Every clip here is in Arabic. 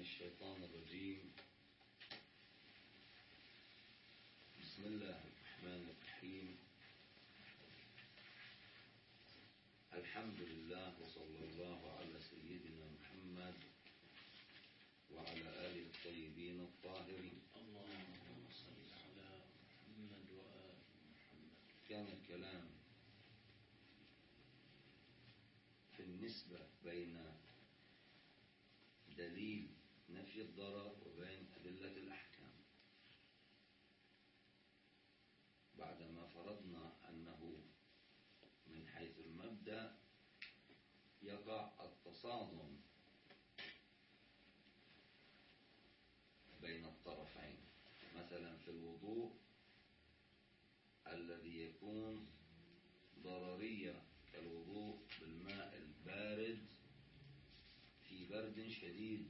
الشيطان الرجيم. بسم الله الرحمن الرحيم. الحمد لله وصلى الله على سيدنا محمد وعلى آله الطيبين الطاهرين. اللهم صل على محمد وآل محمد. كان الكلام في النسبة بين دليل نفي الضرر وبين أدلة الأحكام، بعدما فرضنا أنه من حيث المبدأ يقع التصادم بين الطرفين. مثلا في الوضوء الذي يكون ضررية كالوضوء بالماء البارد في برد شديد،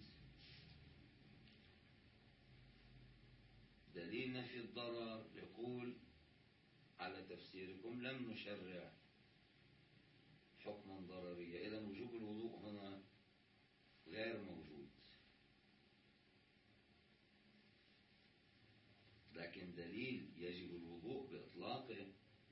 دليل نفي الضرر يقول على تفسيركم لم نشرع حكما ضرريا، إذن وجوب الوضوء هنا غير موجود. لكن دليل يجب الوضوء بإطلاقه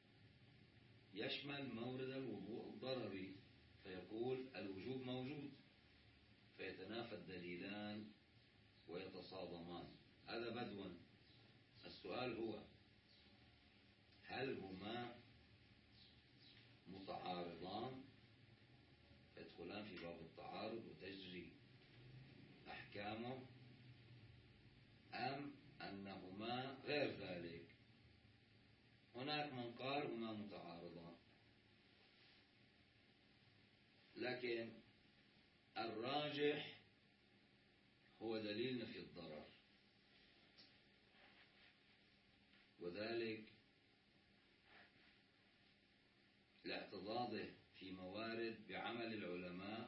يشمل مورد الوضوء الضرري، فيقول الوجوب موجود، فيتنافى الدليلان ويتصادمان. هذا بدوا. السؤال هو هل هما متعارضان يدخلان في باب التعارض وتجري أحكامه، أم أنهما غير ذلك؟ هناك من قال هما متعارضان، لكن الراجح هو دليل نفي الضرر، وذلك لاعتضاده في موارد بعمل العلماء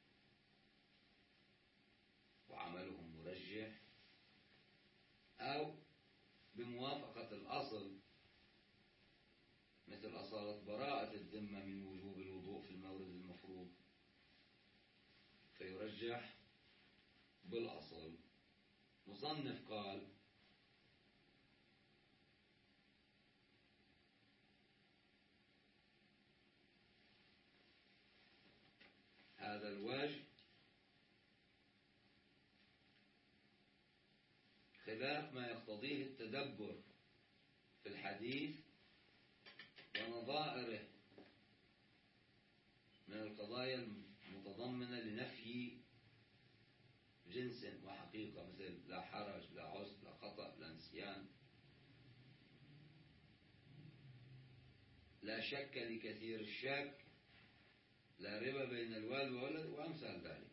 وعملهم مرجح، أو بموافقة الأصل مثل أصالة براءة الذمة من وجوب الوضوء في المورد المفروض، فيرجح بالأصل. مصنف قال هذا الوجه خلاف ما يقتضيه التدبر في الحديث ونظائره من القضايا المتضمنة لنفي جنس وحقيقة، مثل لا حرج، لا عسر، لا خطأ، لا نسيان، لا شك لكثير الشك، لا ربا بين الوالد والولد، وأمثال ذلك.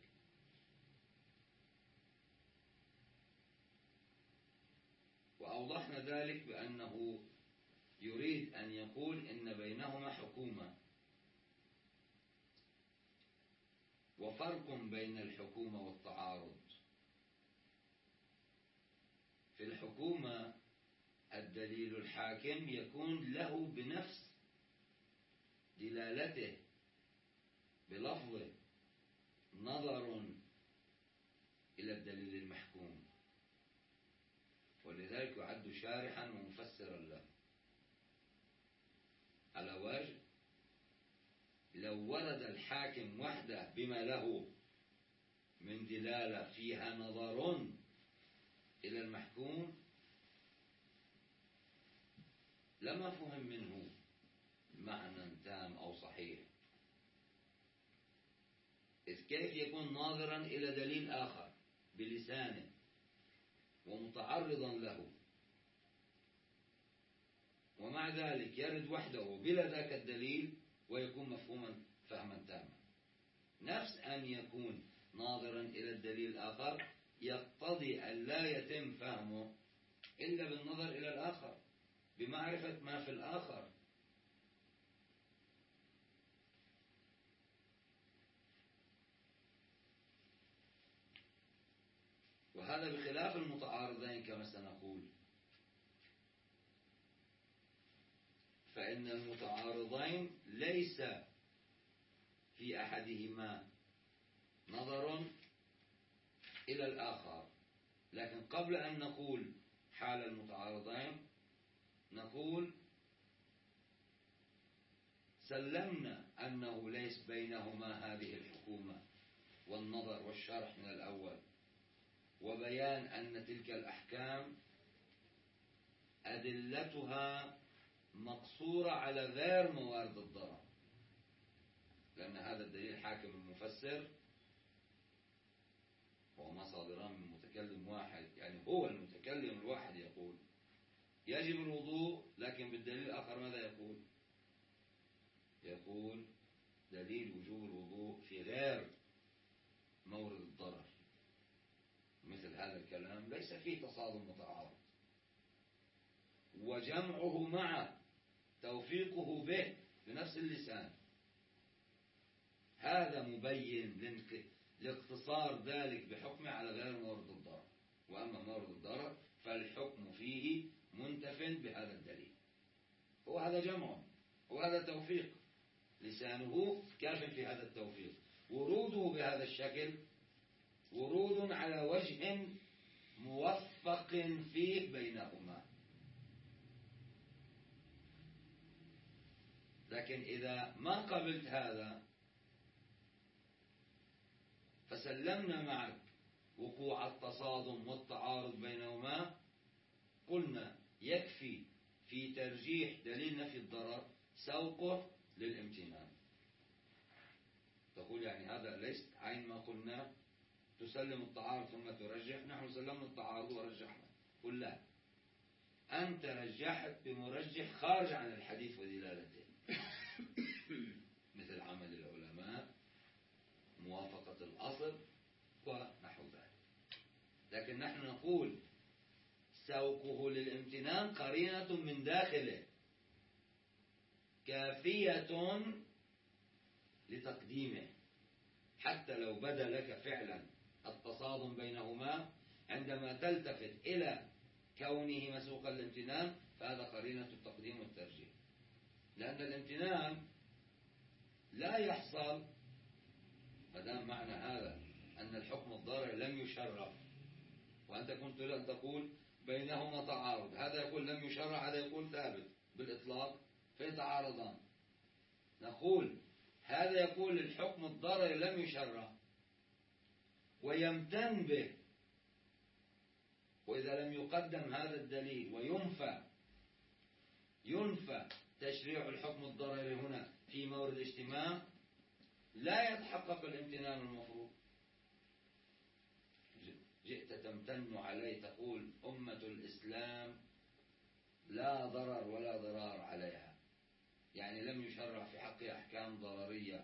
وأوضحنا ذلك بأنه يريد أن يقول إن بينهما حكومة، وفرق بين الحكومة والتعارض. في الحكومة الدليل الحاكم يكون له بنفس دلالته بلفظه نظر إلى الدليل المحكوم، ولذلك يعد شارحا ومفسرا له، على وجه لو ورد الحاكم وحده بما له من دلالة فيها نظر إلى المحكوم لما فهم منه معنى تام أو صحيح، إذ كيف يكون ناظرا إلى دليل آخر بلسانه ومتعرضا له، ومع ذلك يرد وحده بلا ذاك الدليل ويكون مفهوما فهما تاما. نفس أن يكون ناظرا إلى الدليل الآخر يقتضي أن لا يتم فهمه إلا بالنظر إلى الآخر، بمعرفة ما في الآخر. وهذا بخلاف المتعارضين كما سنقول، فإن المتعارضين ليس في أحدهما نظر إلى الآخر. لكن قبل أن نقول حال المتعارضين نقول سلمنا أنه ليس بينهما هذه الحكومة والنظر والشرح من الأول، وبيان أن تلك الأحكام أدلتها مقصورة على غير موارد الضرر، لأن هذا الدليل حاكم المفسر وما صادران من متكلم واحد، يعني هو المتكلم الواحد يقول يجب الوضوء، لكن بالدليل الآخر ماذا يقول؟ يقول دليل وجوب الوضوء في غير مورد الضرر. مثل هذا الكلام ليس فيه تصادم متعارض، وجمعه مع توفيقه به بنفس اللسان هذا مبين لاقتصار ذلك بحكمه على غير مورد الضرر. وأما مورد الضرر فالحكم فيه منتف بهذا الدليل. وهذا جمع وهذا توفيق، لسانه كاف في هذا التوفيق. وروده بهذا الشكل ورود على وجه موفق فيه بينهما. لكن إذا ما قبلت هذا فسلمنا معك وقوع التصادم والتعارض بينهما، قلنا يكفي في ترجيح دليل نفي الضرر سوقه للامتنان. تقول يعني هذا ليس عين ما قلنا تسلم التعارض ثم ترجح، نحن سلمنا التعارض ورجحنا. قل لا، أنت رجحت بمرجح خارج عن الحديث ودلالته مثل عمل العلماء، موافقة الأصل ونحو ذلك. لكن نحن نقول سوقه للامتنان قرينة من داخله كافية لتقديمه، حتى لو بدا لك فعلا التصادم بينهما عندما تلتفت إلى كونه مسوقا للامتنان فهذا قرينة التقديم والترجيح. لأن الامتنان لا يحصل ما دام معنى هذا أن الحكم الضارر لم يشرع، وأنت كنت لن تقول بينهما تعارض، هذا يقول لم يشرع هذا يقول ثابت بالإطلاق فيتعارضان. نقول هذا يقول الحكم الضارر لم يشرع ويمتن به، وإذا لم يقدم هذا الدليل وينفى تشريع الحكم الضرري هنا في مورد اجتماع لا يتحقق الامتنان المفروض. جئت تمتن عليه تقول أمة الإسلام لا ضرر ولا ضرار عليها، يعني لم يشرع في حقها أحكام ضررية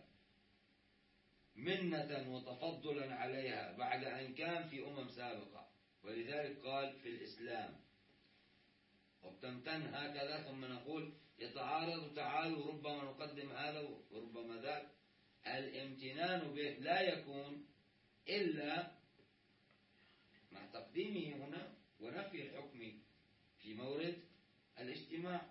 منة وتفضلا عليها بعد أن كان في أمم سابقة، ولذلك قال في الإسلام. وبتمتن هكذا ثم نقول يتعارض تعالوا ربما نقدم هذا وربما ذاك. الامتنان به لا يكون إلا مع تقديمه هنا ونفي الحكم في مورد الاجتماع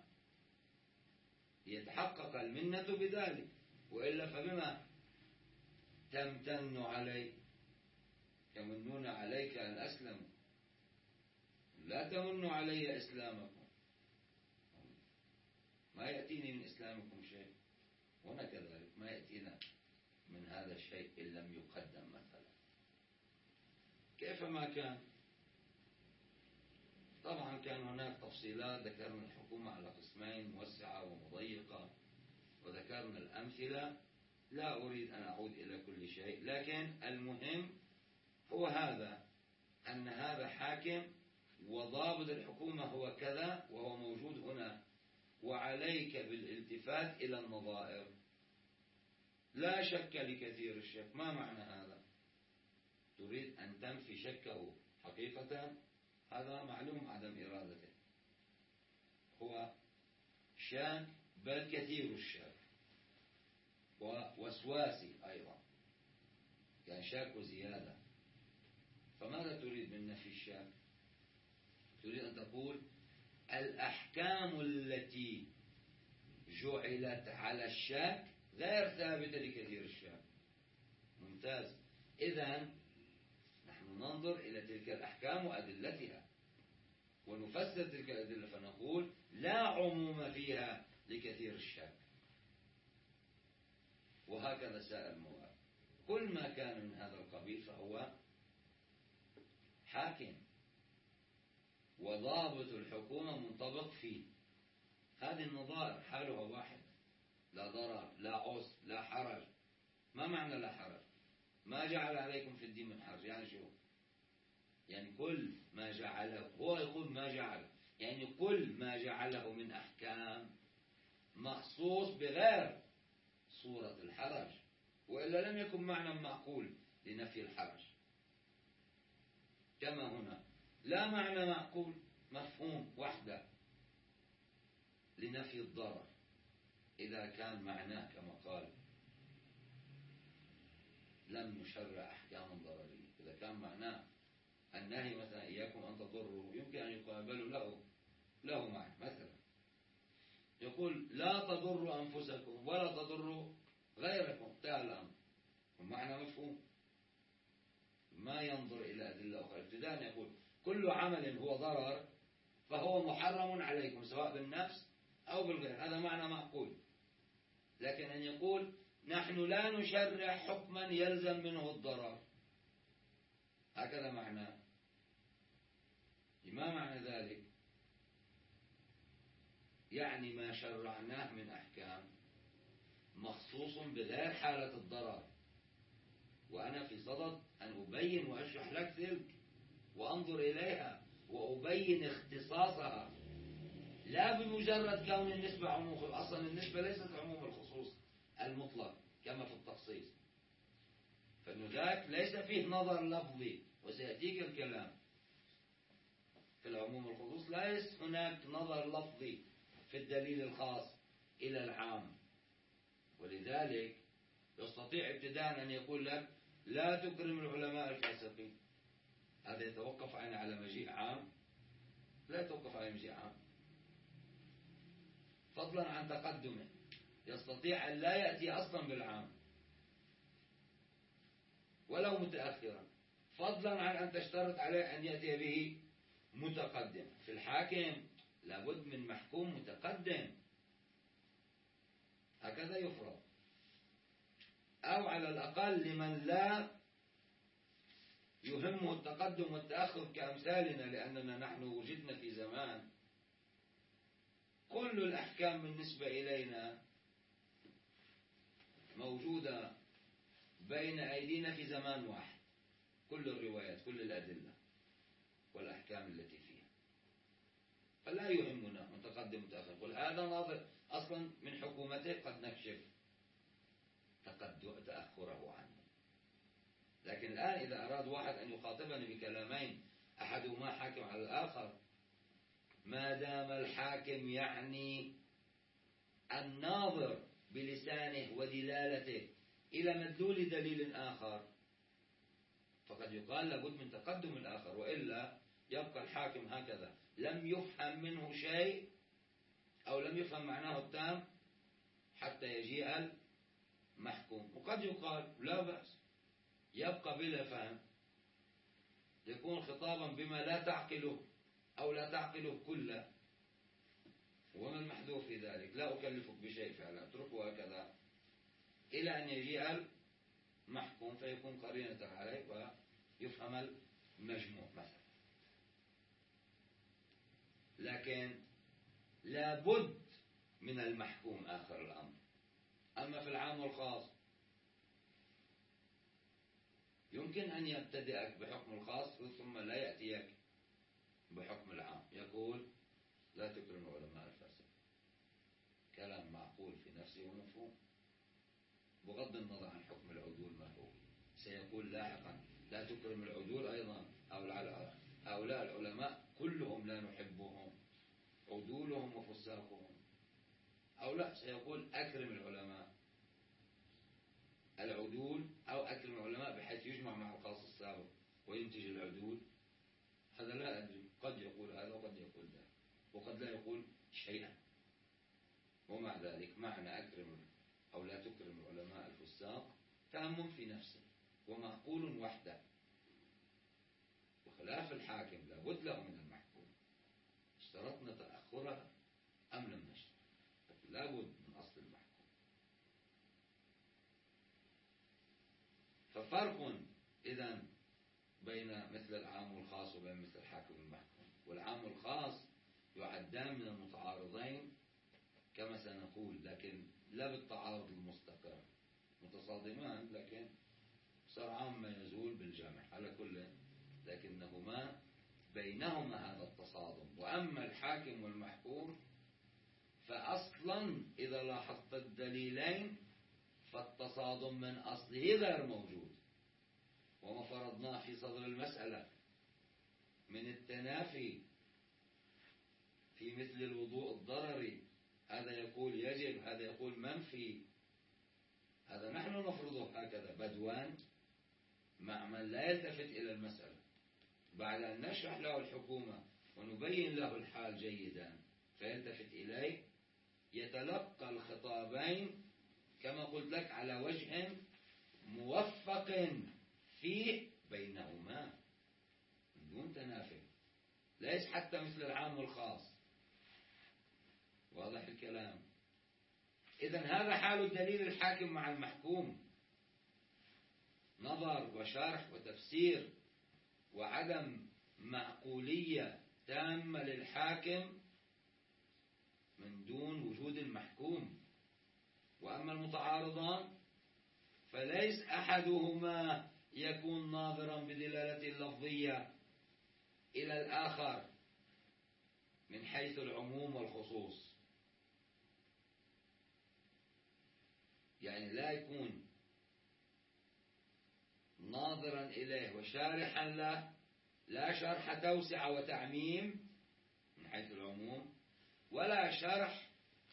يتحقق المنة بذلك، وإلا فبما تمتن علي؟ يمنون عليك أن أسلموا، لا تمنوا علي إسلامكم، ما يأتيني من إسلامكم شيء، هنا كذلك ما يأتينا من هذا الشيء إن لم يقدم مثلا. كيفما كان طبعا كان هناك تفصيلات، ذكرنا الحكومة على قسمين موسعة ومضيقة وذكرنا الأمثلة، لا أريد أن أعود إلى كل شيء، لكن المهم هو هذا أن هذا حاكم وضابط الحكومة هو كذا وهو موجود هنا، وعليك بالالتفات إلى النظائر. لا شك لكثير الشك. ما معنى هذا؟ تريد أن تنفي شكه حقيقة، هذا معلوم عدم إرادته، هو شاك بل كثير الشك ووسواسي أيضا، يعني شاك وزيادة. فماذا تريد من نفي الشك؟ تريد أن تقول الأحكام التي جعلت على الشك غير ثابتة لكثير الشك. ممتاز. إذن نحن نحن ننظر إلى تلك الأحكام وأدلتها ونفسر تلك الأدلة فنقول لا عموم فيها لكثير الشك. وهكذا سائر المواد، كل ما كان من هذا القبيل فهو حاكم، وضابط الحكومة منطبق فيه. هذه النظائر حالها واحد، لا ضرر لا عسر لا حرج. ما معنى لا حرج؟ ما جعل عليكم في الدين من حرج، يعني شو؟ يعني كل ما جعله، هو يقول ما جعل، يعني كل ما جعله من أحكام مخصوص بغير صورة الحرج، وإلا لم يكن معنى معقول لنفي الحرج. كما هنا لا معنى معقول مفهوم وحده لنفي الضرر إذا كان معناه كما قال لم نشرع أحكاما ضررية. إذا كان معناه النهي مثلا إياكم أن تضروا، يمكن أن يقابل له معنى، مثلا يقول لا تضروا أنفسكم ولا تضروا غيركم، انتهى الأمر، المعنى مفهوم، ما ينظر إلى أدلة أخرى. ابتداء يقول كل عمل هو ضرر فهو محرم عليكم سواء بالنفس أو بالغير، هذا معنى معقول. لكن أن يقول نحن لا نشرع حكما يلزم منه الضرر، هكذا معناه. ما معنى ذلك؟ يعني ما شرعناه من أحكام مخصوص بغير حالة الضرر، وأنا في صدد أن أبين وأشرح لك تلك وأنظر إليها وأبين اختصاصها، لا بمجرد كون النسبة عموم. أصلا النسبة ليست عموم الخصوص المطلق كما في التخصيص، فإنه ذاك ليس فيه نظر لفظي، وسيأتيك الكلام في العموم الخصوص ليس هناك نظر لفظي في الدليل الخاص إلى العام. ولذلك يستطيع ابتداء أن يقول لك لا تكرم العلماء الفاسقين، هذا يتوقف على مجيء عام؟ لا يتوقف على مجيء عام، فضلا عن تقدمه يستطيع أن لا يأتي أصلا بالعام ولو متأخرا، فضلا عن أن تشترط عليه أن يأتي به متقدم. في الحاكم لابد من محكوم متقدم، هكذا يفرض، أو على الأقل لمن لا يهمه التقدم والتأخر كأمثالنا، لأننا نحن وجدنا في زمان كل الأحكام بالنسبة إلينا موجودة بين أيدينا في زمان واحد، كل الروايات كل الأدلة والأحكام التي فيها، فلا يهمنا متقدم متأخر. قل هذا ناظر أصلا من حكومته قد نكشف تأخره عنه. لكن الآن إذا أراد واحد أن يخاطبني بكلامين أحدهما حاكم على الآخر، ما دام الحاكم يعني الناظر بلسانه ودلالته إلى مدلول دليل آخر، فقد يقال لابد من تقدم الآخر، وإلا يبقى الحاكم هكذا لم يفهم منه شيء أو لم يفهم معناه التام حتى يجيء المحكوم. وقد يقال لا بأس يبقى بلا فهم، يكون خطابا بما لا تعقله أو لا تعقله كله، وما المحذور في ذلك؟ لا أكلفك بشيء فعلا، اتركه هكذا إلى أن يجيء المحكوم فيكون قرينة عليه ويفهم المجموع مثلا. لكن لابد من المحكوم آخر الأمر. أما في العام والخاص يمكن أن يبتدئك بحكم الخاص ثم لا يأتيك بحكم العام، يقول لا تكرم علماء الفاسق، كلام معقول في نفسه ومفهوم بغض النظر عن حكم العدول ما هو. سيقول لاحقا لا تكرم العدول أيضا، هؤلاء العلماء كلهم لا نحبهم، عدولهم وفساقهم، أو لا سيقول أكرم العلماء العدول، أو أكرم العلماء بحيث يجمع مع الخاص السابق وينتج العدول. هذا لا أدري، قد يقول هذا وقد يقول ذلك وقد لا يقول شيئا. ومع ذلك معنى أكرم أو لا تكرم العلماء الفساق تأمل في نفسه ومعقول وحده، وخلاف الحاكم لابد له من المحكوم. اشترطنا تأخرها أم لم نشترط؟ لابد من أصل المحكوم. ففرق إذن بين مثل العام والخاص وبين مثل الحاكم والمحكوم. والعام والخاص يعدان من المتعارضين كما سنقول، لكن لا بالتعارض المستقر، متصادمان لكن سرعان ما يزول بالجمع على كل، لكنهما بينهما هذا التصادم. وأما الحاكم والمحكوم فأصلا إذا لاحظت الدليلين فالتصادم من أصله غير موجود. وما فرضناه في صدر المسألة من التنافي في مثل الوضوء الضرري، هذا يقول يجب، هذا يقول منفي، هذا نحن نفرضه هكذا بدوان مع من لا يلتفت إلى المسألة. بعد أن نشرح له الحكومة ونبين له الحال جيدا فيلتفت إليه، يتلقى الخطابين كما قلت لك على وجه موفق فيه بينهما من دون تنافي، ليس حتى مثل العام والخاص. واضح الكلام؟ إذن هذا حال الدليل الحاكم مع المحكوم، نظر وشرح وتفسير وعدم معقولية تامة للحاكم من دون وجود المحكوم. وأما المتعارضان فليس أحدهما يكون ناظرا بدلالة اللفظية إلى الآخر من حيث العموم والخصوص، يعني لا يكون ناظرا إليه وشارحا له، لا شرح توسعة وتعميم من حيث العموم، ولا شرح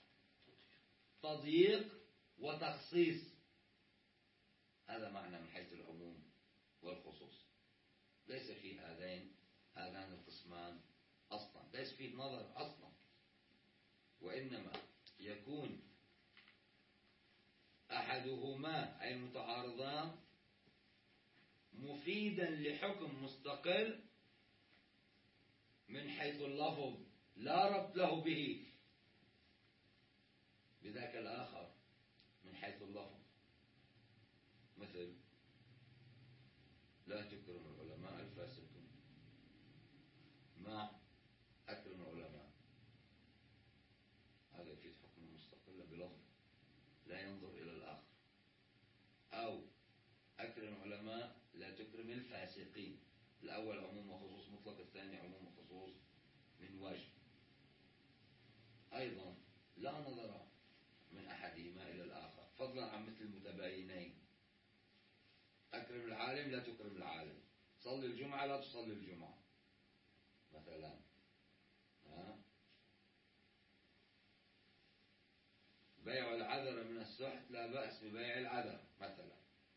تضييق وتخصيص، هذا معنى من حيث العموم والخصوص. ليس في هذان القسمان أصلا، ليس في نظر أصلا، وإنما يكون أحدهما أي المتعارضان مفيدا لحكم مستقل من حيث اللفظ لا ربط له به بذاك الآخر من حيث اللفظ، مثل لا تكرم العلماء الفاسقين مع أكرم العلماء، هذا يفيد حكم مستقل بلفظ لا ينظر إلى الآخر. أو أكرم العلماء لا تكرم الفاسقين، الأول عموم وخصوص مطلق، الثاني عموم وخصوص من وجه. أيضا لا نظر من أحدهما إلى الآخر، فضلا عن مثل المتباينين، أكرم العالم لا تكرم العالم، صلي الجمعة لا تصلي الجمعة مثلا. بيع العذر من السحت لا بأس ببيع العذر مثلا.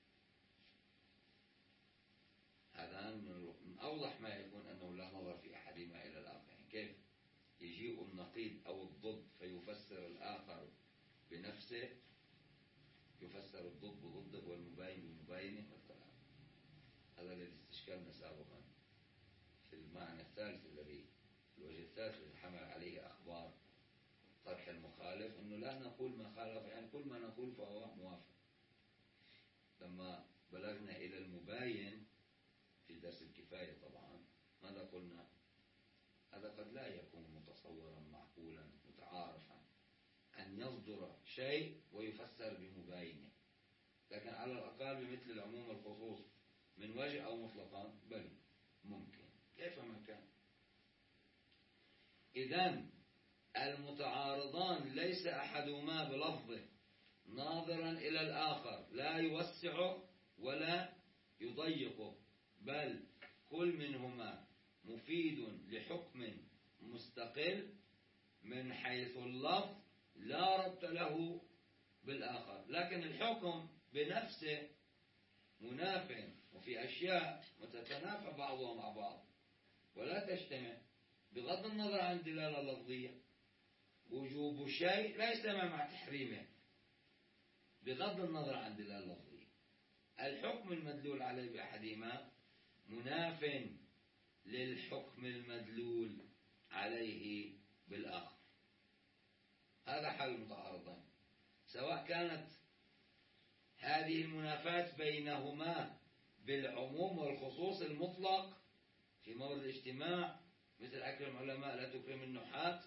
هذا من أوضح ما يكون أنه لا نظر في أحدهما إلى الآخر. يعني كيف يجيء النقيض أو الضد فيفسر الآخر بنفسه، يفسر الضد بضده والمباين بمباينه مثلا. هذا الذي استشكلنا سابقا في المعنى الثالث الذي الوجه الثالث الذي حمل عليه أخبار طرح المخالف، أنه لا نقول ما خالف، يعني كل ما نقول فهو موافق. لما بلغنا إلى المباين في درس الكفاية طبعا ماذا قلنا؟ هذا قد لا يكون متصورا معقولا متعارفا أن يصدر شيء ويفسر بمباينه، لكن على الأقل بمثل العموم والخصوص من وجه أو مطلقا بل ممكن كيفما كان. إذن المتعارضان ليس أحدهما بلفظه ناظرا إلى الآخر، لا يوسعه ولا يضيقه، بل كل منهما مفيد لحكم مستقل من حيث اللفظ لا ربط له بالآخر، لكن الحكم بنفسه مناف، وفي أشياء متتنافى بعضها مع بعض ولا تجتمع بغض النظر عن الدلالة اللفظية. وجوب شيء لا يجتمع مع تحريمه بغض النظر عن الدلالة اللفظية. الحكم المدلول عليه بأحدهما مناف للحكم المدلول عليه بالآخر. هذا حال المتعارضين، سواء كانت هذه المنافاة بينهما بالعموم والخصوص المطلق في مورد الاجتماع مثل أكرم العلماء لا تكرم النحاة،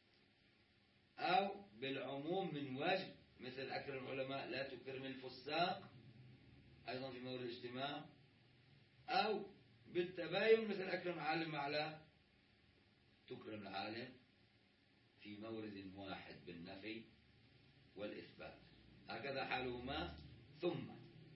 أو بالعموم من وجه مثل أكرم العلماء لا تكرم الفساق أيضا في مورد الاجتماع، أو بالتباين مثل أكرم العالم على تكرم العالم في مورد واحد بالنفي والإثبات. هكذا حالهما. ثم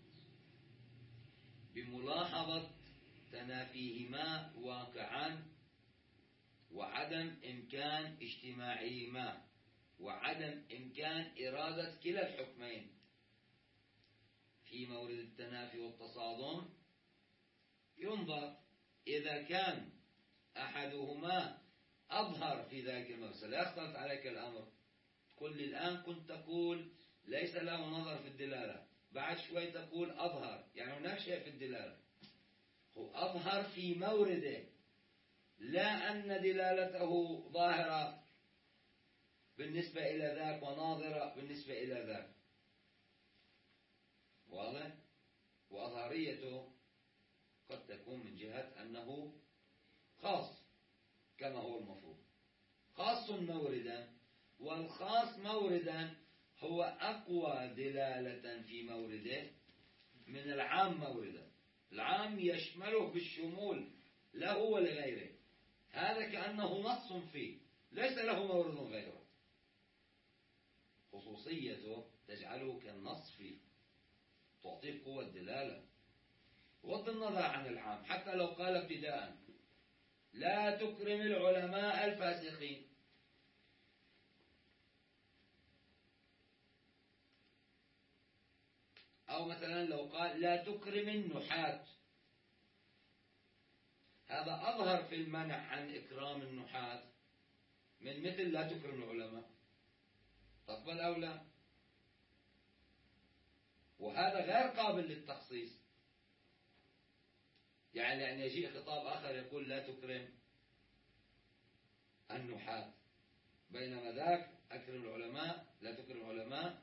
بملاحظة تنافيهما واقعا وعدم إمكان اجتماعهما وعدم إمكان إرادة كلا الحكمين في مورد التنافي والتصادم، ينظر إذا كان أحدهما أظهر في ذلك المورد. لا يختلط عليك الأمر، قل لي الآن كنت تقول ليس له نظر في الدلالة، بعد شوي تقول أظهر، يعني هناك شيء في الدلالة. هو أظهر في مورده، لا أن دلالته ظاهرة بالنسبة إلى ذاك وناظرة بالنسبة إلى ذاك. واضح؟ وأظهريته قد تكون من جهة أنه خاص كما هو المفروض، خاص موردا، والخاص موردا هو أقوى دلالة في مورده من العام موردا. العام يشمله بالشمول له ولغيره، هذا كأنه نص فيه ليس له مورد غيره. خصوصيته تجعله كالنص فيه، تعطيه قوة دلالة بغض النظر عن العام. حتى لو قال ابتداء لا تكرم العلماء الفاسقين، أو مثلا لو قال لا تكرم النحاة، هذا أظهر في المنع عن إكرام النحاة من مثل لا تكرم العلماء. تقبل أو لا؟ وهذا غير قابل للتخصيص، يعني لأن يجيء خطاب آخر يقول لا تكرم النحاة، بينما ذاك أكرم العلماء لا تكرم العلماء.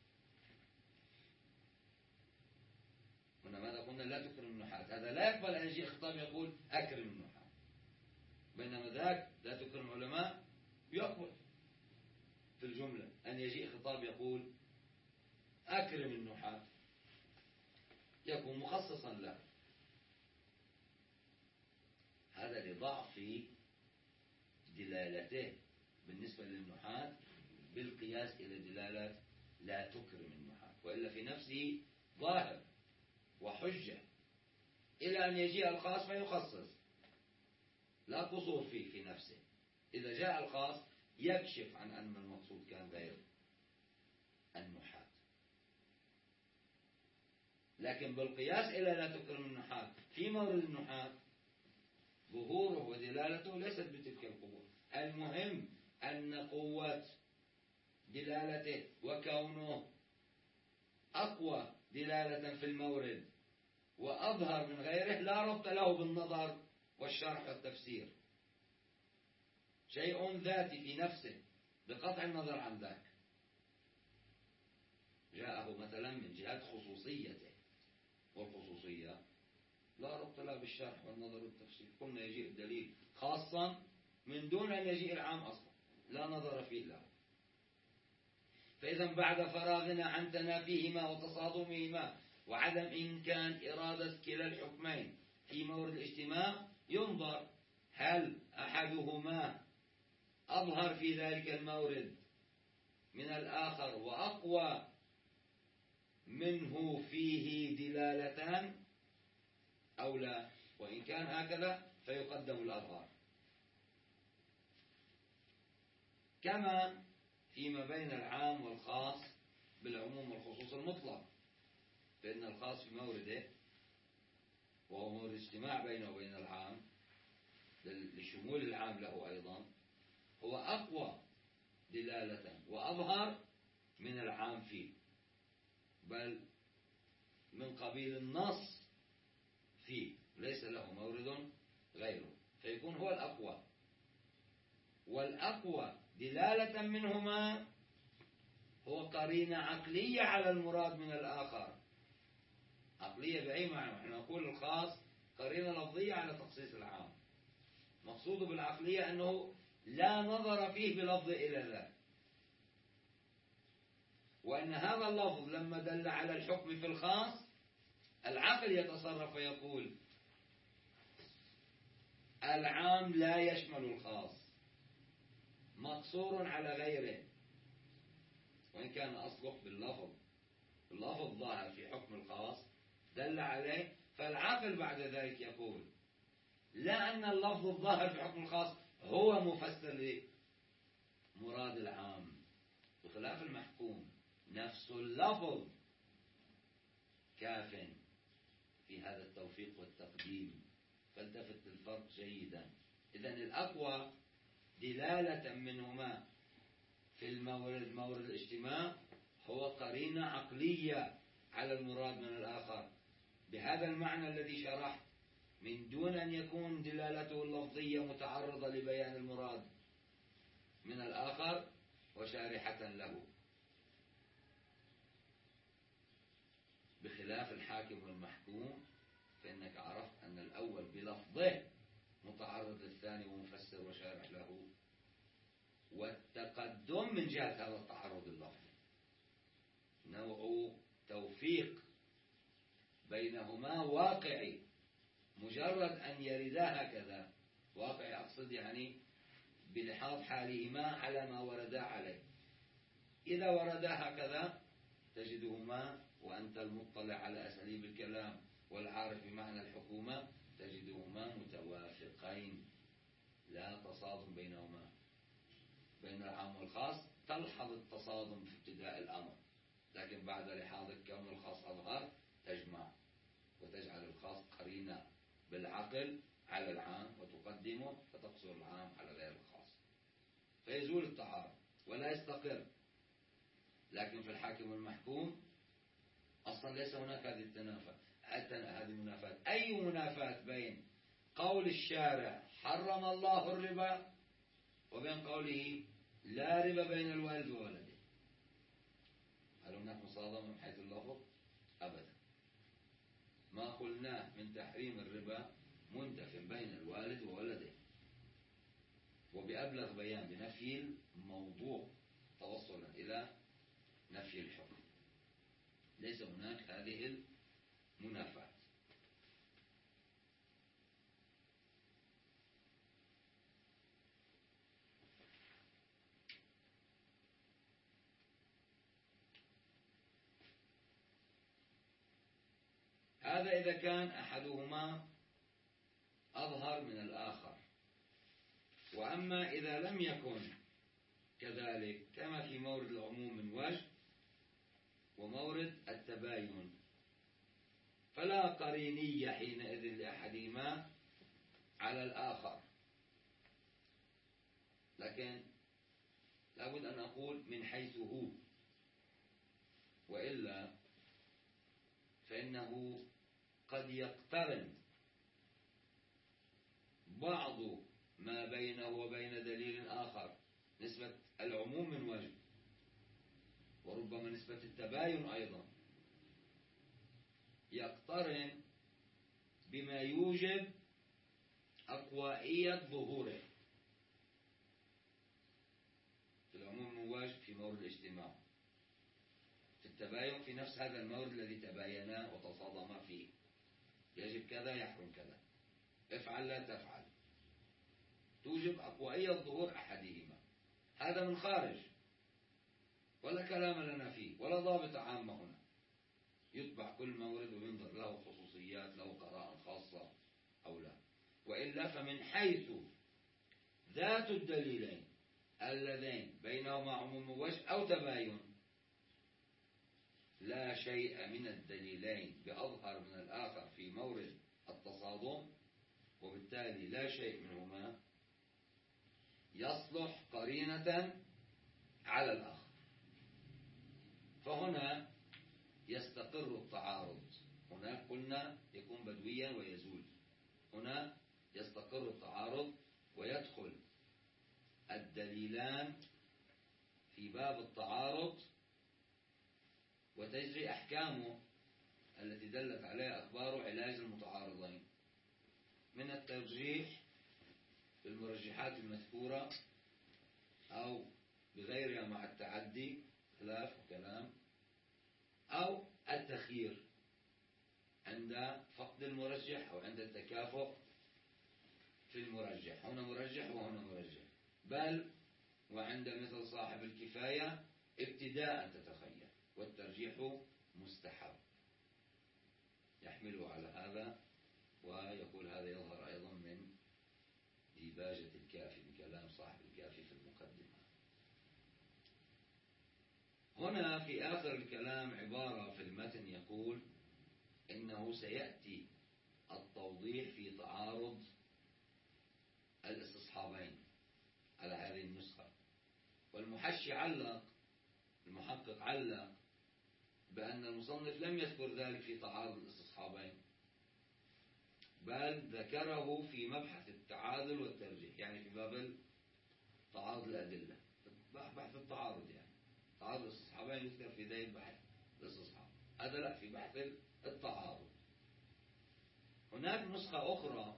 هنا ماذا قلنا؟ لا تكرم النحاة، هذا لا يقبل أن يجيء خطاب يقول أكرم النحاة، بينما ذاك لا تكرم العلماء يقبل في الجملة أن يجيء خطاب يقول أكرم النحاة، يكون مخصصا له. هذا لضعف دلالته بالنسبة للنحاة بالقياس إلى دلالة لا تكرم النحاة، وإلا في نفسه ظاهر وحجة، إلى أن يجيء الخاص فيخصص، لا قصور فيه في نفسه. إذا جاء الخاص يكشف عن أن المقصود كان غير النحاة. لكن بالقياس إلى لا تكرم النحاة في مورد النحاة ظهوره ودلالته ليست بتلك القوة. المهم أن قوة دلالته وكونه أقوى دلالة في المورد وأظهر من غيره لا ربط له بالنظر والشرح والتفسير، شيء ذاتي في نفسه بقطع النظر عن ذاك. جاءه مثلا من جهة خصوصيته، والخصوصية لا ربط لها بالشرح والنظر والتفسير. قلنا يجيء الدليل خاصا من دون أن يجيء العام أصلا، لا نظر فيه له. فإذا بعد فراغنا عن تنافيهما وتصادمهما وعدم إمكان إرادة كلا الحكمين في مورد الاجتماع، ينظر هل أحدهما أظهر في ذلك المورد من الآخر وأقوى منه فيه دلالتان أو لا. وإن كان هكذا فيقدم الأظهر، كما فيما بين العام والخاص بالعموم والخصوص المطلق. فإن الخاص في مورده وهو مورد اجتماع بينه وبين العام لشمول العام له أيضا، هو أقوى دلالة وأظهر من العام فيه، بل من قبيل النص فيه، ليس له مورد غيره. الأقوى دلالة منهما هو قرينة عقلية على المراد من الآخر. عقلية بأي معنى؟ نحن نقول الخاص قرينة لفظية على تخصيص العام. مقصود بالعقلية أنه لا نظر فيه بلفظ إلى ذاك، وأن هذا اللفظ لما دل على الحكم في الخاص العقل يتصرف ويقول العام لا يشمل الخاص، مقصور على غيره، وإن كان أصلح باللفظ. اللفظ ظاهر في حكم الخاص دل عليه، فالعقل بعد ذلك يقول لا أن اللفظ الظاهر في حكم الخاص هو مفسر لمراد العام، بخلاف المحكوم نفس اللفظ كاف في هذا التوفيق والتقديم. فالتفت الفرق جيدا. إذن الأقوى دلالة منهما في مورد الاجتماع هو قرينة عقلية على المراد من الآخر بهذا المعنى الذي شرحت، من دون أن يكون دلالته اللفظية متعرضة لبيان المراد من الآخر وشارحة له، بخلاف الحاكم والمحكوم فإنك عرفت أن الأول بلفظه متعرض للثاني ومفسر وشارح له، والتقدم من جهة هذا التعرض اللفظي نوع توفيق بينهما واقعي، مجرد أن يردا هكذا واقعي، أقصد يعني بلحاظ حالهما على ما وردا عليه. إذا وردا هكذا تجدهما، وأنت المطلع على أساليب الكلام والعارف بمعنى الحكومة، تجدهما متوافقين لا تصادم بينهما. بين العام والخاص تلحظ التصادم في ابتداء الأمر، لكن بعد لحاظ كون الخاص أظهر تجمع وتجعل الخاص قرينة بالعقل على العام وتقدمه، فتقصر العام على غير الخاص، فيزول التعارض ولا يستقر. لكن في الحاكم والمحكوم أصلا ليس هناك هذه المنافاة. أي منافاة بين قول الشارع حرم الله الربا وبين قوله لا ربا بين الوالد وولده؟ هل هناك مصادمة من حيث اللفظ؟ أبدا. ما قلناه من تحريم الربا منتف بين الوالد وولده، وبأبلغ بيان بنفي الموضوع توصلا إلى نفي الحكم. ليس هناك هذه المنافاة. هذا إذا كان أحدهما أظهر من الآخر. وأما إذا لم يكن كذلك، كما في مورد العموم من وجه ومورد التباين، فلا قرينية حينئذ لأحدهما على الآخر. لكن لابد أن أقول من حيث هو، وإلا فإنه قد يقترن بعض ما بينه وبين دليل آخر نسبة العموم من وجه، وربما نسبة التباين أيضا يقترن بما يوجب أقوائية ظهوره في العموم من وجه في مورد الاجتماع، في التباين في نفس هذا المورد الذي تباينا وتصادما فيه، يجب كذا يحرم كذا، افعل لا تفعل، توجب أقوائية ظهور أحدهما. هذا من خارج ولا كلام لنا فيه ولا ضابط عامة هنا، يتبع كل مورد وينظر له خصوصيات، له قراءة خاصة أو لا. وإلا فمن حيث ذات الدليلين اللذين بينهما عموم وجه أو تباين، لا شيء من الدليلين بأظهر من الآخر في مورد التصادم، وبالتالي لا شيء منهما يصلح قرينة على الآخر. فهنا يستقر التعارض. هناك قلنا يكون بدويا ويزول، هنا يستقر التعارض ويدخل الدليلان في باب التعارض وتجري أحكامه التي دلت عليها أخباره علاج المتعارضين من الترجيح بالمرجحات المذكورة أو بغيرها مع التعدي خلاف وكلام، أو التخيير عند فقد المرجح أو عند التكافؤ في المرجح، هنا مرجح وهنا مرجح، بل وعند مثل صاحب الكفاية ابتداء تتخير، والترجيح مستحب يحمله على هذا. ويقول هذا يظهر أيضا من ديباجة الكافي بكلام صاحب الكافي في المقدمة. هنا في آخر الكلام عبارة في المتن يقول إنه سيأتي التوضيح في تعارض الاستصحابين على هذه النسخة. والمحشي علق، المحقق علق بأن المصنف لم يذكر ذلك في تعارض الاستصحابين، بل ذكره في مبحث التعادل والترجيح، يعني في باب تعارض الأدلة، بحث التعارض، يعني تعارض الاستصحابين يذكر في ذلك بحث الاستصحاب، هذا لا، في بحث التعارض. هناك نسخة أخرى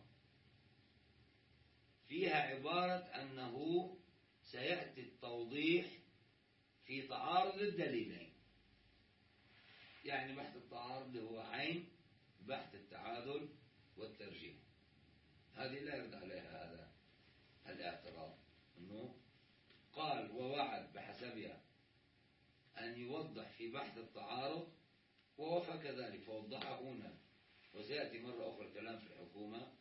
فيها عبارة أنه سيأتي التوضيح في تعارض الدليلين، يعني بحث التعارض هو عين بحث التعادل والترجيح. هذه لا يرد عليها هذا الاعتراض، أنه قال ووعد بحسبها أن يوضح في بحث التعارض ووفى كذلك فوضحه هنا. وسيأتي مرة أخرى الكلام في الحكومة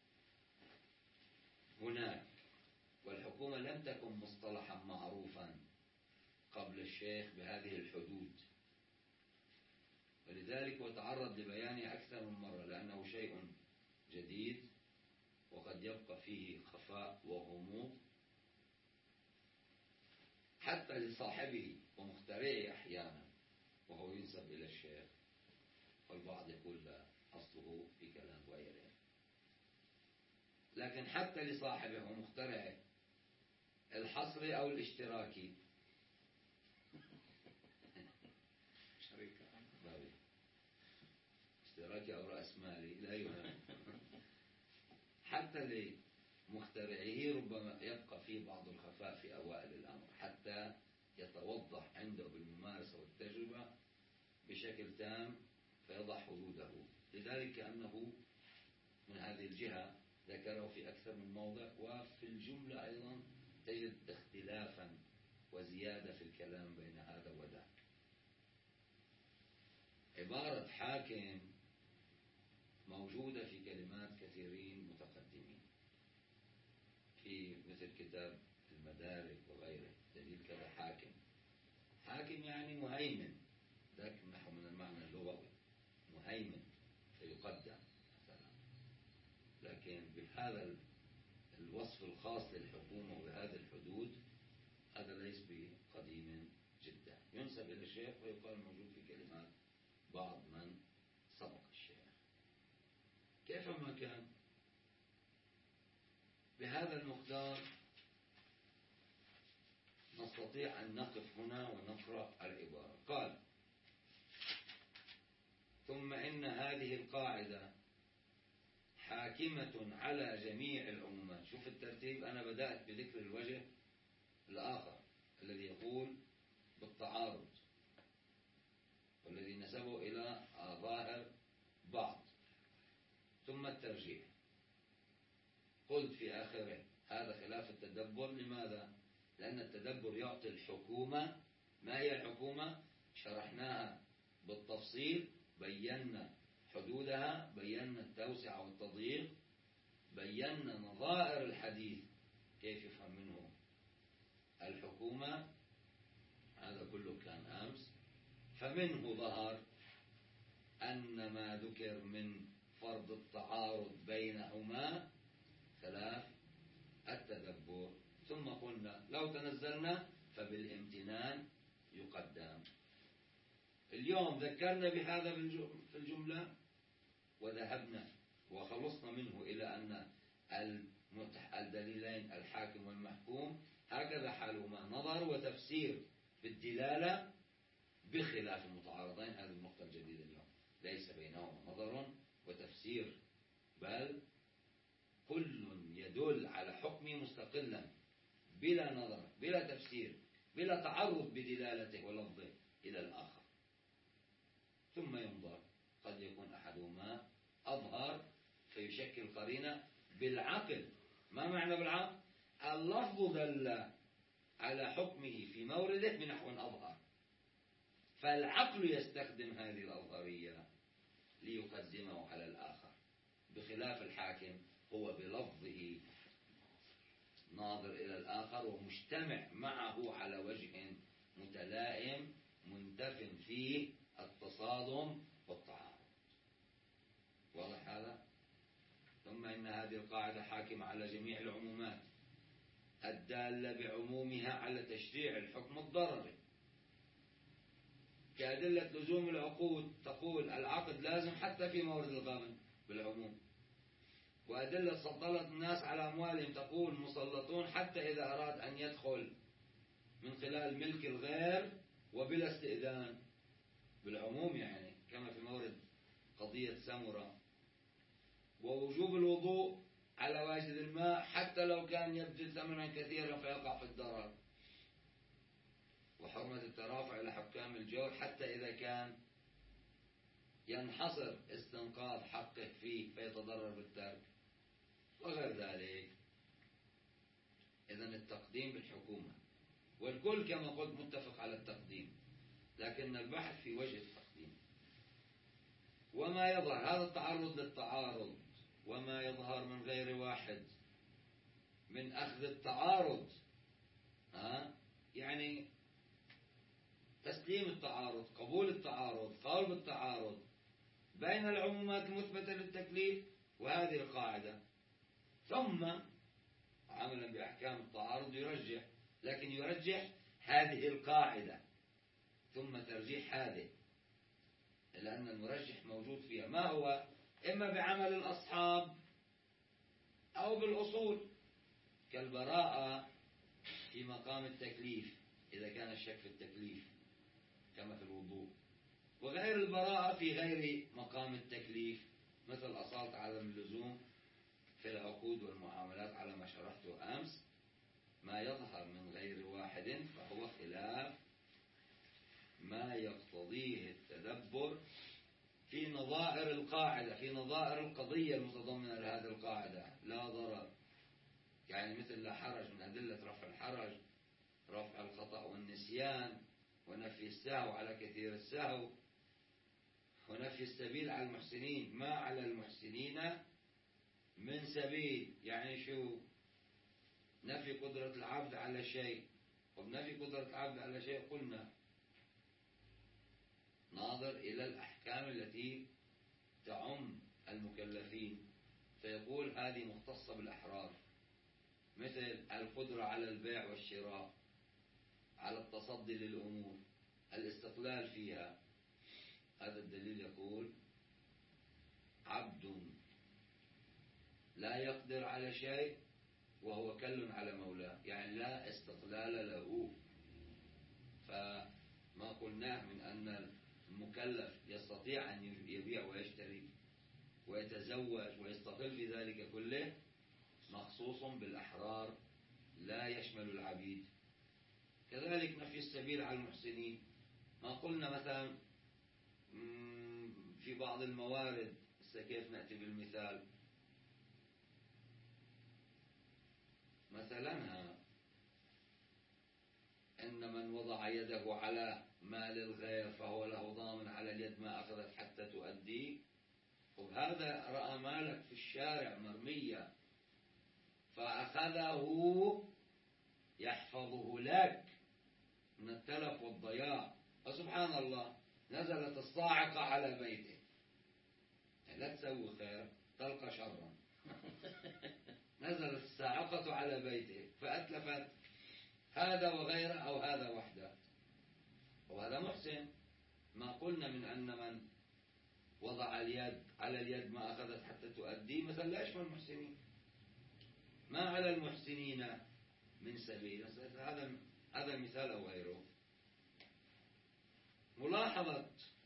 هناك، والحكومة لم تكن مصطلحا معروفا قبل الشيخ بهذه الحدود، ولذلك وتعرض لبيانه أكثر من مرة، لأنه شيء جديد وقد يبقى فيه خفاء وغموض حتى لصاحبه ومخترعه أحيانا، وهو ينسب إلى الشيخ، والبعض يقول لا أصله في كلام غيره، لكن حتى لصاحبه ومخترعه الحصري أو الاشتراكي اشتراكي أو رأس مالي لا يهم، حتى لمخترعه ربما يبقى فيه بعض الخفاء في أوائل الأمر حتى يتوضح عنده بالممارسة والتجربة بشكل تام فيضع حدوده. لذلك كأنه من هذه الجهة ذكره في أكثر من موضع، وفي الجملة أيضا تجد اختلافا وزيادة في الكلام بين هذا وذاك. عبارة حاكم موجودة في كلمات كثيرين متقدمين، في مثل كتاب المدارك وغيره دليل كذا حاكم. حاكم يعني مهيمن، ذاك نحو من المعنى اللغوي، مهيمن فيقدم مثلا، لكن بهذا الوصف الخاص للحكومة وبهذه الحدود هذا ليس بقديم جدا، ينسب إلى الشيخ ويقال موجود في كلمات بعض من سبق الشيخ. كيفما كان بهذا المقدار نستطيع أن نقف هنا ونقرأ العبارة. قال ثم إن هذه القاعدة حاكمة على جميع العمومات. شوف الترتيب، أنا بدأت بذكر الوجه الآخر الذي يقول بالتعارض والذي نسبه إلى ظاهر بعض، ثم الترجيح. قلت في آخره هذا خلاف التدبر. لماذا؟ لأن التدبر يعطي الحكومة. ما هي الحكومة؟ شرحناها بالتفصيل، بينا حدودها، بينا التوسع والتضييق، بينا نظائر الحديث كيف يفهم منه الحكومة. هذا كله كان أمس. فمنه ظهر أن ما ذكر من فرض التعارض بينهما خلاف التدبر. ثم قلنا لو تنزلنا فبالامتنان يقدم. اليوم ذكرنا بهذا في الجملة وذهبنا وخلصنا منه إلى أن الدليلين الحاكم والمحكوم هذا هكذا حالهما، نظر وتفسير بالدلالة بخلاف المتعارضين. هذه النقطة الجديدة اليوم، ليس بينهما نظر وتفسير، بل كل يدل على حكمه مستقلا بلا نظر بلا تفسير بلا تعرض بدلالته ولفظه إلى الآخر. ثم ينظر، قد يكون أحدهما أظهر فيشكل قرينة بالعقل. ما معنى بالعقل؟ اللفظ دل على حكمه في مورده بنحو أظهر، فالعقل يستخدم هذه الأظهرية ليقدمه على الآخر، بخلاف الحاكم هو بلفظه ناظر إلى الآخر ومجتمع معه على وجه متلائم منتف فيه التصادم والتعارض. واضح هذا؟ ثم إن هذه القاعدة حاكمة على جميع العمومات الدالة بعمومها على تشريع الحكم الضرري، كأدلة لزوم العقود تقول العقد لازم حتى في مورد الغبن بالعموم، وأدلة سلطنة الناس على أموالهم تقول مسلطون حتى إذا أراد أن يدخل من خلال ملك الغير وبلا استئذان بالعموم، يعني كما في مورد قضية سمرة. ووجوب الوضوء على واجد الماء حتى لو كان يبذل ثمنا كثيرا فيقع في الضرر. وحرمة الترافع إلى حكام الجور حتى إذا كان ينحصر استنقاذ حقه فيه فيتضرر بالترك وغير ذلك. إذن التقديم بالحكومة، والكل كما قلت متفق على التقديم، لكن البحث في وجه التقديم. وما يظهر، هذا التعرض للتعارض، وما يظهر من غير واحد من أخذ التعارض، يعني تسليم التعارض، قبول التعارض، قول بالتعارض بين العمومات المثبتة للتكليف وهذه القاعدة، ثم عملا بأحكام التعارض يرجح، لكن يرجح هذه القاعدة ثم ترجيح هذه، لأن المرجح موجود فيها. ما هو؟ إما بعمل الأصحاب أو بالأصول، كالبراءة في مقام التكليف إذا كان الشك في التكليف كما في الوضوء، وغير البراءة في غير مقام التكليف مثل أصالة عدم اللزوم في العقود والمعاملات على ما شرحته أمس. ما يظهر من غير واحد فهو خلاف ما يقتضيه التدبر في نظائر القاعدة، في نظائر القضية المتضمنة لهذه القاعدة. لا ضرر، يعني مثل لا حرج من أدلة رفع الحرج، رفع الخطأ والنسيان، ونفي السهو على كثير السهو، ونفي السبيل على المحسنين. ما على المحسنين من سبيل، يعني شو؟ نفي قدرة العبد على شيء. وبنفي قدرة العبد على شيء قلنا ناظر إلى الأحكام التي تعم المكلفين، فيقول هذه مختصة بالأحرار، مثل القدرة على البيع والشراء، على التصدي للأمور، الاستقلال فيها. هذا الدليل يقول عبد لا يقدر على شيء وهو كل على مولاه، يعني لا استقلال له. فما قلناه من أن المكلف يستطيع أن يبيع ويشتري ويتزوج ويستقل في ذلك كله مخصوص بالأحرار لا يشمل العبيد. كذلك نفي السبيل على المحسنين. ما قلنا مثلا في بعض الموارد، كيف نأتي بالمثال؟ مثلا إن من وضع يده على مال الغير فهو له ضامن على اليد ما أخذت حتى تؤدي. وهذا رأى مالك في الشارع مرمية فأخذه يحفظه لك من التلف والضياع، وسبحان الله نزلت الصاعقة على بيته. لا تسوي خير تلقى شرا. نزلت الصاعقة على بيته فأتلفت هذا وغيره أو هذا وحده، وهذا محسن. ما قلنا من أن من وضع اليد على اليد ما أخذت حتى تؤدي مثلا لا يشمل المحسنين. ما على المحسنين من سبيل. هذا المثال أو غيره. ملاحظة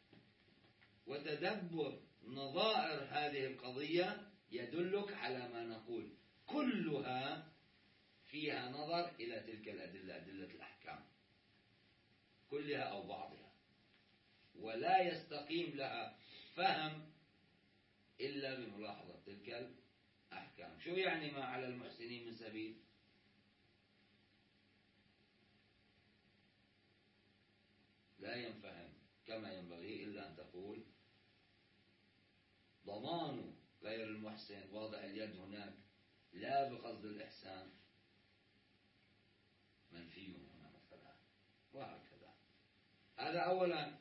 وتدبر نظائر هذه القضية يدلك على ما نقول، كلها فيها نظر إلى تلك الأدلة، أدلة الأحكام كلها أو بعضها، ولا يستقيم لها فهم إلا بملاحظة تلك الأحكام. شو يعني ما على المحسنين من سبيل؟ لا ينفهم كما ينبغي إلا أن تقول ضمان غير المحسن وضع اليد هناك لا بقصد الإحسان منفي هنا مثلا، وهكذا. هذا أولا.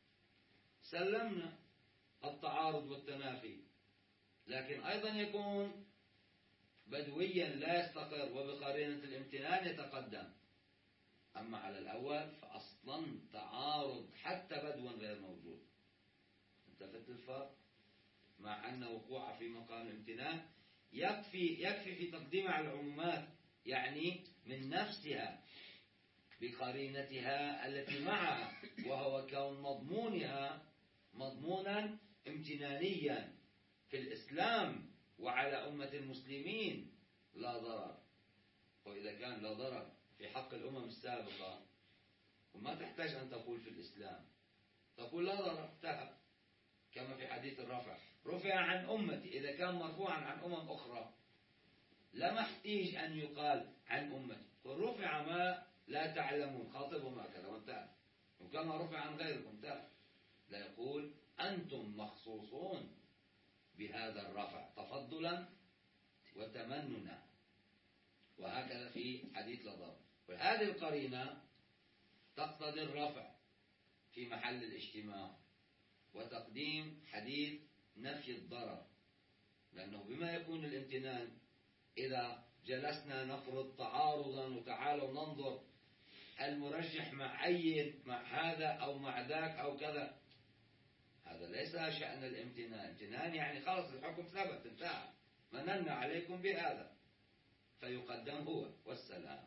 سلمنا التعارض والتنافي، لكن أيضا يكون بدويا لا يستقر وبقرينة الامتنان يتقدم. أما على الأول فأصلا تعارض حتى بدوا غير موجود. انتفت الفرق، مع أن وقوع في مقام الامتنان يكفي في تقديمها على العمومات، يعني من نفسها بقرينتها التي معها، وهو كون مضمونها مضمونا امتنانيا في الإسلام وعلى أمة المسلمين لا ضرر. وإذا كان لا ضرر في حق الأمم السابقة، وما تحتاج أن تقول في الإسلام، تقول لا ضرر انتهى، كما في حديث الرفع، رفع عن أمتي. إذا كان مرفوعا عن أمم أخرى لما احتاج أن يقال عن أمتي، رفع ما لا تعلمون خاطبهم هكذا وانتهى. وكما رفع عن غيركم انتهى. لا يقول أنتم مخصوصون بهذا الرفع تفضلا وتمننا، وهكذا في حديث لا ضرر. وهذه القرينة تقتضي الرفع في محل الاجتماع وتقديم حديث نفي الضرر، لأنه بما يكون الامتنان إذا جلسنا نفرض تعارضا وتعالوا ننظر المرجح مع هذا أو مع ذاك أو كذا، هذا ليس شأن الامتنان. الامتنان يعني خلاص الحكم ثبت انتهى، مننا عليكم بهذا، فيقدم هو والسلام.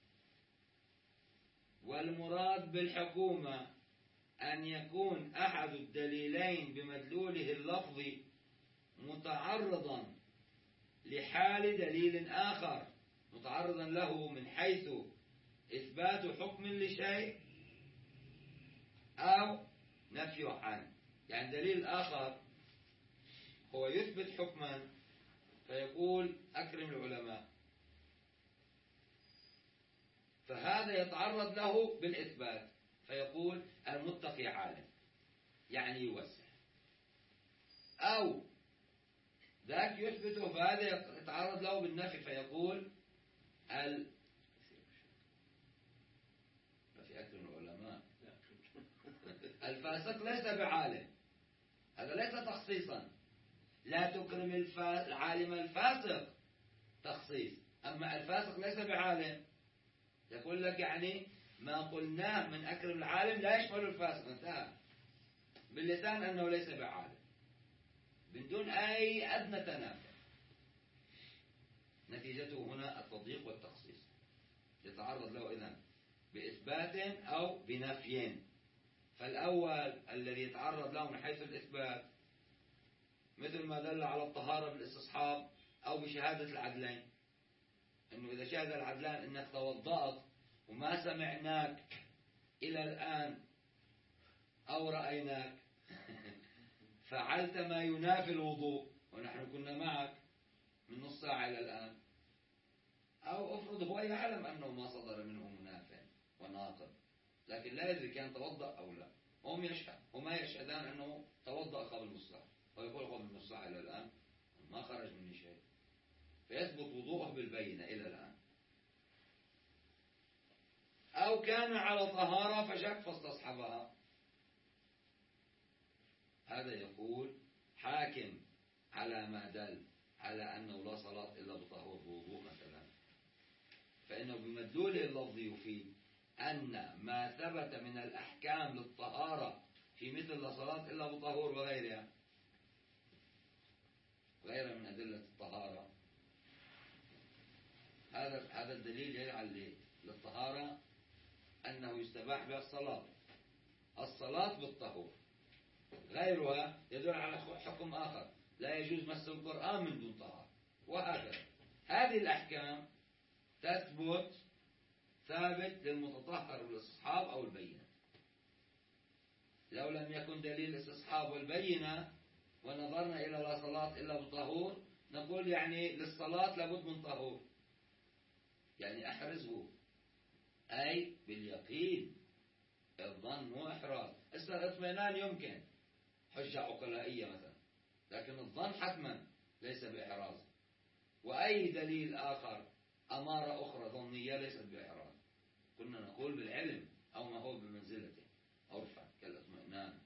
والمراد بالحكومة أن يكون أحد الدليلين بمدلوله اللفظي متعرضا لحال دليل آخر، متعرضا له من حيث إثبات حكم لشيء أو نفيه عنه. يعني دليل آخر هو يثبت حكما فيقول أكرم العلماء، فهذا يتعرض له بالإثبات فيقول المتقي عالم، يعني يوسع. أو ذاك يثبته فهذا يتعرض له بالنفي فيقول في أكرم العلماء الفاسق ليس بعالم، هذا ليس تخصيصا. لا تكرم العالم الفاسق تخصيص، أما الفاسق ليس بعالم يقول لك يعني ما قلناه من أكرم العالم لا يشمل الفاسق، انتهى باللسان أنه ليس بعالم من دون أي أدنى تنافع. نتيجته هنا التضييق والتخصيص، يتعرض له إذن بإثبات أو بنفي. فالأول الذي يتعرض له من حيث الإثبات مثل ما دل على الطهارة بالاستصحاب أو بشهادة العدلين، أنه إذا شهد العدلان أنك توضأت وما سمعناك إلى الآن أو رأيناك فعلت ما ينافي الوضوء ونحن كنا معك من نص ساعة إلى الآن، أو أفرض هو يعلم أنه ما صدر منه منافع وناقض لكن لا يدري كان توضأ أو لا، هما يشهدان أنه توضأ قبل نص ساعة ويقول قبل نص ساعة إلى الآن ما خرج مني شيء، فيثبت وضوءه بالبينة إلى الآن. أو كان على طهارة فشك فاستصحبها، هذا يقول حاكم على ما دل على أنه لا صلاة إلا بطهور بوضوء مثلا، فإنه بمدلوله اللفظي يفيد أن ما ثبت من الأحكام للطهارة في مثل لا صلاة إلا بطهور وغيرها غير من أدلة الطهارة، هذا الدليل يجعل للطهارة أنه يستباح بها الصلاة بالطهور. غيرها يدل على حكم آخر، لا يجوز مس القرآن من دون طهارة، وهكذا. هذه الأحكام ثابت للمتطهر بالاستصحاب أو البينة. لو لم يكن دليل الاستصحاب والبينة ونظرنا إلى لا صلاة إلا بطهور، نقول يعني للصلاة لابد من طهور، يعني أحرزه، أي باليقين. الظن مو إحراز. الاطمئنان يمكن حجة عقلائية مثلا، لكن الظن حتما ليس بإحراز. وأي دليل آخر أمارة أخرى ظنية ليست بإحراز. كنا نقول بالعلم أو ما هو بمنزلته عرفا كالاطمئنان.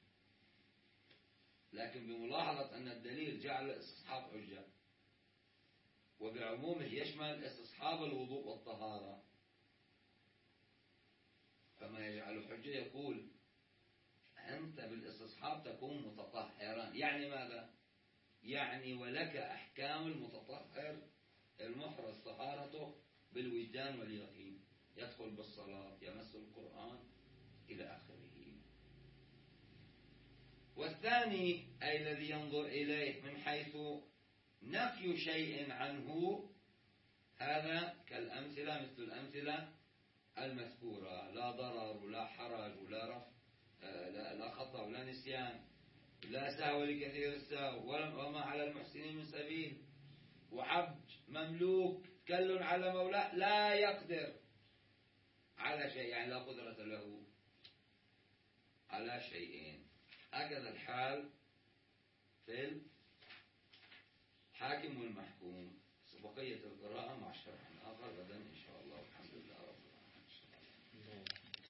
لكن بملاحظة أن الدليل جعل الاستصحاب حجة، وبعمومه يشمل استصحاب الوضوء والطهارة، فما يجعل حجة يقول أنت بالاستصحاب تكون متطهرا. يعني ماذا؟ يعني ولك أحكام المتطهر المحرز طهارته بالوجدان واليقين، يدخل بالصلاة، يمس القرآن إلى آخره. والثاني أي الذي ينظر إليه من حيث نفي شيء عنه، هذا كالأمثلة، مثل الأمثلة المذكورة: لا ضرر ولا حرج ولا رفع، لا خطأ ولا نسيان، لا سهو لكثير السهو، وما على المحسنين من سبيل، وعبد مملوك كل على مولاه لا يقدر على شيء، يعني لا قدرة له على شيئين. هكذا الحال في الحاكم والمحكوم.